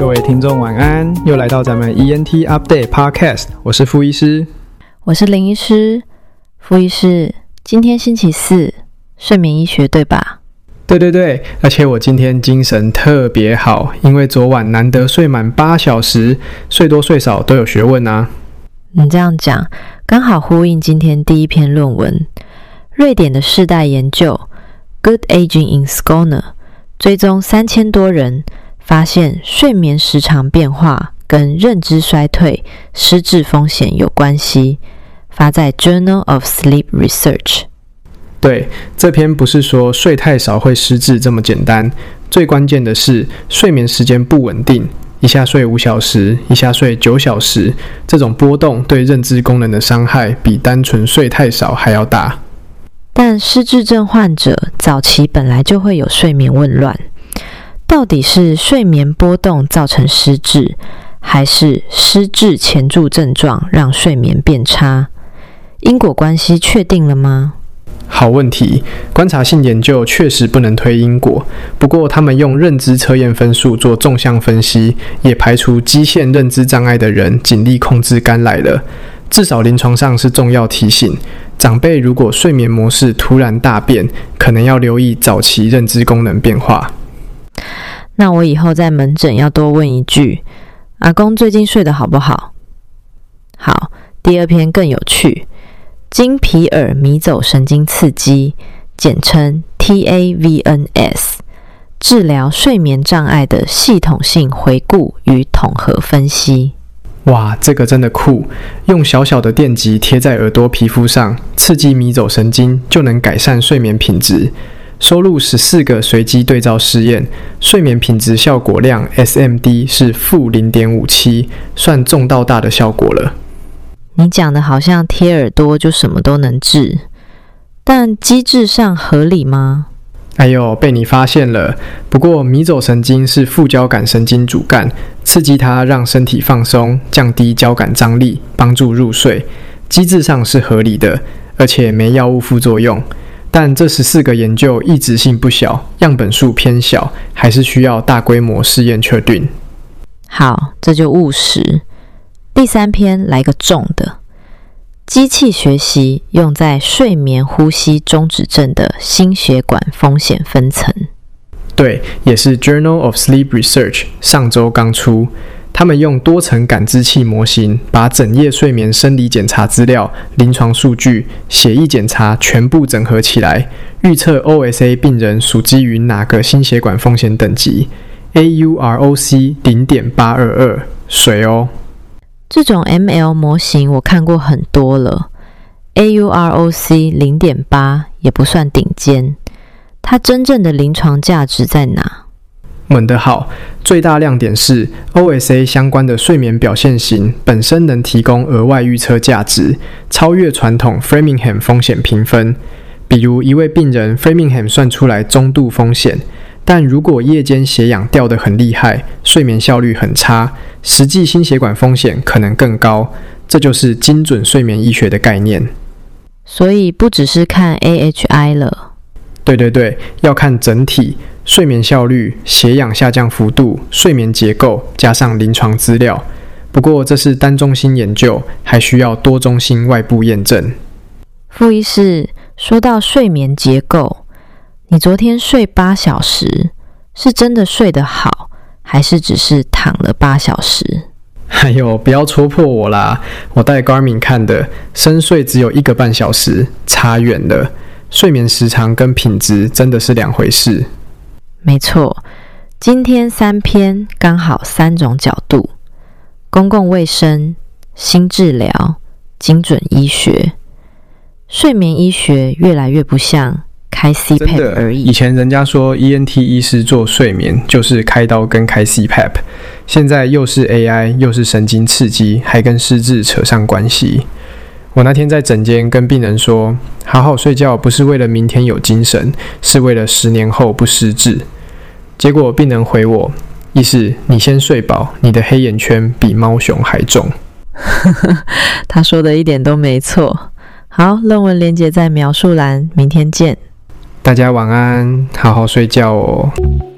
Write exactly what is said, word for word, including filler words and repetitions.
各位听众晚安，又来到咱们 E N T Update Podcast， 我是傅医师， 我是林医师。傅医师，今天星期四，睡眠医学对吧？ 对对对，而且我今天精神特别好，因为昨晚难得睡满八小时，睡多睡少都有学问啊。 你这样讲，刚好呼应今天第一篇论文。瑞典的世代研究 Good Aging in Skåne 追踪三千多人，发现睡眠时长变化跟认知衰退、失智风险有关系，发在 Journal of Sleep Research。 对，这篇不是说睡太少会失智这么简单，最关键的是睡眠时间不稳定，一下睡五小时，一下睡九小时，这种波动对认知功能的伤害比单纯睡太少还要大。 但失智症患者早期本来就会有睡眠紊乱，到底是睡眠波动造成失智，还是失智前著症状让睡眠变差？因果关系确定了吗？ 好问题，观察性研究确实不能推因果，不过他们用认知测验分数做纵向分析，也排除基线认知障碍的人尽力控制肝来了。至少临床上是重要提醒，长辈如果睡眠模式突然大变，可能要留意早期认知功能变化。 那我以后在门诊要多问一句，阿公最近睡得好不好？好，第二篇更有趣，经皮尔迷走神经刺激，简称 T A V N S， 治疗睡眠障碍的系统性回顾与统合分析。 哇，这个真的酷！用小小的电极贴在耳朵皮肤上，刺激迷走神经，就能改善睡眠品质。收录十四个随机对照试验，睡眠品质效果量 S M D 是负 零点五七， 算重到大的效果了。 你讲的好像贴耳朵就什么都能治，但机制上合理吗？ 哎呦，被你发现了。不过迷走神经是副交感神经主干，刺激它让身体放松，降低交感张力，帮助入睡。机制上是合理的，而且没药物副作用。但这十四个研究异质性不小，样本数偏小，还是需要大规模试验确定。 好，这就务实。第三篇来个重的，机器学习用在睡眠呼吸中止症的心血管风险分层。 对，也是 Journal of Sleep Research 上周刚出。他们用多层感知器模型，把整夜睡眠生理检查资料、临床数据、血液检查全部整合起来，预测 O S A 病人属基于哪个心血管风险等级 A U R O C 零点八二二， 水哦。 这种 M L 模型我看过很多了， A U R O C 零点八 也不算顶尖，它真正的临床价值在哪？ 问得好，最大亮点是 O S A 相关的睡眠表现型本身能提供额外预测价值，超越传统 Framingham 风险评分。比如一位病人 Framingham 算出来中度风险，但如果夜间血氧掉得很厉害，睡眠效率很差，实际心血管风险可能更高。这就是精准睡眠医学的概念。 所以不只是看 A H I 了。 对对对，要看整体睡眠效率、血氧下降幅度、睡眠结构，加上临床资料。不过这是单中心研究，还需要多中心外部验证。 傅医师，说到睡眠结构，你昨天睡八小时，是真的睡得好，还是只是躺了八小时？ 哎呦，不要戳破我啦！我带 Garmin 看的，深睡只有一个半小时，差远了。睡眠时长跟品质真的是两回事。 没错，今天三篇刚好三种角度：公共卫生、新治疗、精准医学。睡眠医学越来越不像开 C P A P 而已。 以前人家说 E N T 医师做睡眠就是开刀跟开 C P A P， 现在又是 A I 又是神经刺激，还跟失智扯上关系。我那天在诊间跟病人说，好好睡觉不是为了明天有精神，是为了十年后不失智。结果病人回我，意思你先睡饱，你的黑眼圈比猫熊还重。 他说的一点都没错。好，论文连结在描述栏，明天见。 大家晚安，好好睡觉哦。